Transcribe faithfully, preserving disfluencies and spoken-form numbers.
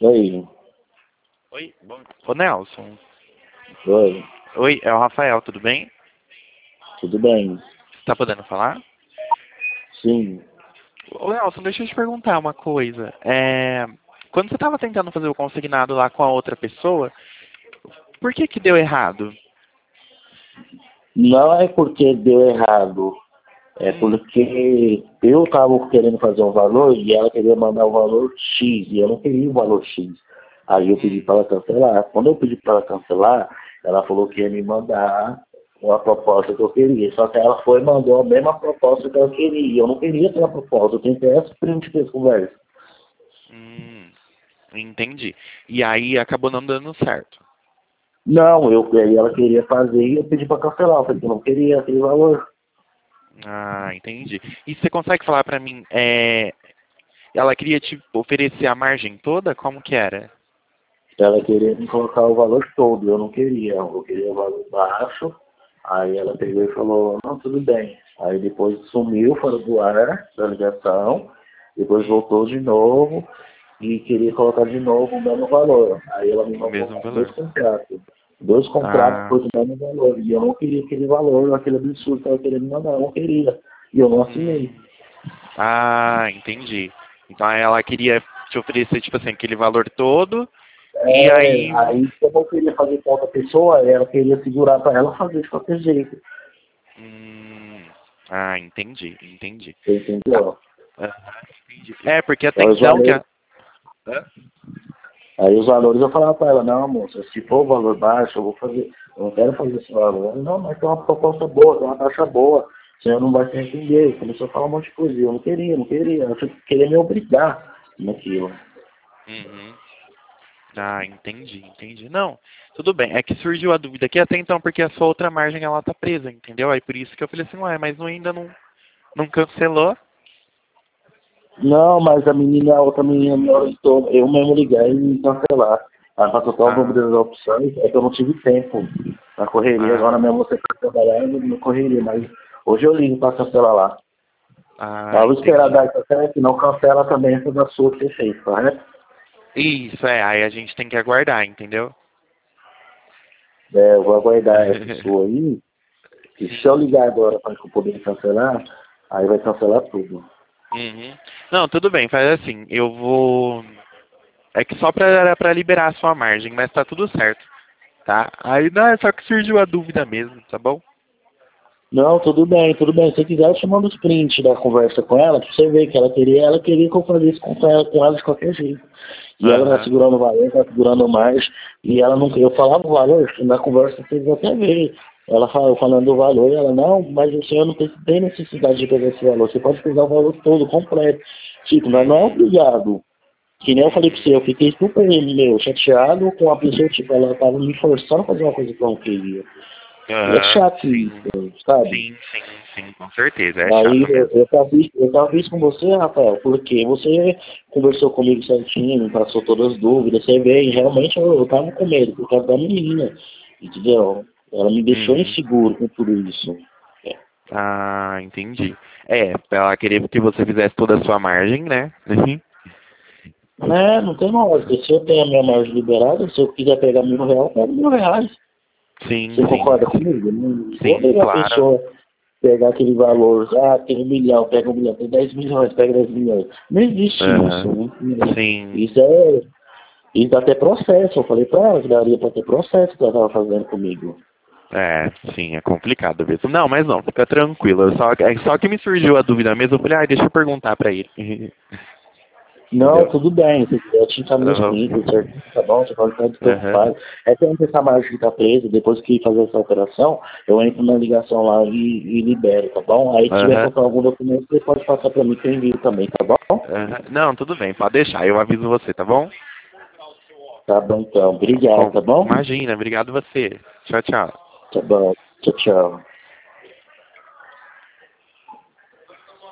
Oi. Oi, bom... Ô Nelson. Oi. Oi, é o Rafael, tudo bem? Tudo bem? Você tá podendo falar? Sim. Ô Nelson, deixa eu te perguntar uma coisa. É... Quando você tava tentando fazer o consignado lá com a outra pessoa, por que que deu errado? Não é porque deu errado. É Hum. porque eu estava querendo fazer um valor e ela queria mandar o valor X e eu não queria o valor X. Aí eu pedi Hum. para ela cancelar. Quando eu pedi para ela cancelar, ela falou que ia me mandar uma proposta que eu queria. Só que ela foi e mandou a mesma proposta que eu queria. Eu não queria aquela proposta. Eu tentei essa print dessa conversa. Hum. Entendi. E aí acabou não dando certo. Não, eu, aí ela queria fazer e eu pedi para cancelar. Eu falei que eu não queria aquele valor. Ah, entendi. E você consegue falar pra mim, é... ela queria te oferecer a margem toda? Como que era? Ela queria me colocar o valor todo, eu não queria, eu queria o valor baixo. Aí ela pegou e falou, não, tudo bem. Aí depois sumiu fora do ar da ligação, depois Hum. voltou de novo e queria colocar de novo o mesmo valor. Aí ela me O mandou mesmo dois valor. contratos, dois contratos Ah. por mesmo valor. E eu não queria aquele valor, aquele absurdo que ela queria me mandar, eu não queria. E eu não assinei. Hum. Ah, entendi. Então ela queria te oferecer, tipo assim, aquele valor todo, e É, aí... aí como eu queria fazer com outra pessoa, ela queria segurar para ela fazer de qualquer jeito. Hum, ah, entendi, entendi. Você Tá. entendeu? Aham, entendi. É, porque até Aí os então que valores, a... Hã? aí os valores eu falava para ela, não, moça, se for o valor baixo, eu vou fazer, eu não quero fazer esse valor. Ela, não, mas tem uma proposta boa, tem uma taxa boa, o senhor não vai se arrepender. Começou a falar um monte de coisa, e eu não queria, não queria, eu queria me obrigar naquilo. Uhum. Ah, entendi, entendi. Não, tudo bem. É que surgiu a dúvida aqui até então, porque a sua outra margem ela tá presa, entendeu? Aí por isso que eu falei assim, ué, mas não, ainda não, não cancelou? Não, mas a menina, a outra menina me orientou, eu mesmo liguei e cancelar. Ela passou todas as Ah, das opções, é que eu não tive tempo na correria, agora ah, mesmo você foi trabalhar, eu não correria, mas hoje eu ligo para cancelar lá. ah, Mas vou esperar entendi. dar essa certo, não cancela também essa da sua que você fez, correto? Isso, é, aí a gente tem que aguardar, entendeu? É, eu vou aguardar essa sua aí, e se eu ligar agora para eu poder cancelar, aí vai cancelar tudo. Uhum. Não, tudo bem, faz assim, eu vou... É que só pra, pra liberar a sua margem, mas tá tudo certo, tá? Aí não, é só que surgiu a dúvida mesmo, tá bom? Não, tudo bem, tudo bem. Se você quiser, eu te mando os prints da conversa com ela, pra você ver que ela queria, ela queria que eu fizesse com ela, com ela de qualquer jeito. E ela tá Aham. segurando o valor, tá segurando mais, e ela não, eu falava o valor, na conversa vocês até ver. Ela fala, falando do valor, e ela, não, mas o senhor não tem, tem necessidade de pegar esse valor, você pode pegar o valor todo, completo. Tipo, mas não é Uhum. obrigado. Que nem eu falei pra Uhum. você, eu fiquei super, meu, chateado com a pessoa, tipo, ela tava me forçando a fazer uma coisa que eu não queria. E é Aham. chato Sim. isso, sabe? Sim, sim, sim, com certeza. É Aí chato eu, mesmo. eu, tava, eu tava isso com você, Rafael, porque você conversou comigo certinho, passou todas as dúvidas, você veio, e realmente eu, eu tava com medo, por causa da menina, entendeu? Ela me deixou Uhum. inseguro com tudo isso. É, Ah, entendi. É, ela queria que você fizesse toda a sua margem, né? Uhum. né, não tem lógica, se eu tenho a minha margem liberada, se eu quiser pegar mil reais, eu pego mil reais. Sim, Você sim, concorda sim. comigo? Não vou Sim, pegar a claro. pessoa, pegar aquele valor, ah, tem um milhão, pega um milhão, tem dez milhões, pega dez milhões. Não existe isso. Aham. Não, Sim. isso é. Isso dá até processo. Eu falei pra ela que daria pra ter processo que ela tava fazendo comigo. É, sim, é complicado mesmo. Não, mas não, fica tranquilo. Eu Só, é só que me surgiu a dúvida mesmo. Eu falei, ah, deixa eu perguntar pra ele. Não, Entendeu? tudo bem. Se quiser, te encaminho os Aham. prints, certinho, tá bom? Você pode ficar Aham. despreocupado. É que essa margem que tá presa, depois que fazer essa operação, eu entro na ligação lá e, e libero, tá bom? Aí se tiver Aham. faltando algum documento, você pode passar pra mim que eu envio também, tá bom? Aham. Não, tudo bem, pode deixar. Eu aviso você, tá bom? Tá bom então. Obrigado, Com- tá bom? Imagina, obrigado você. Tchau, tchau. Tá bom. Tchau, tchau.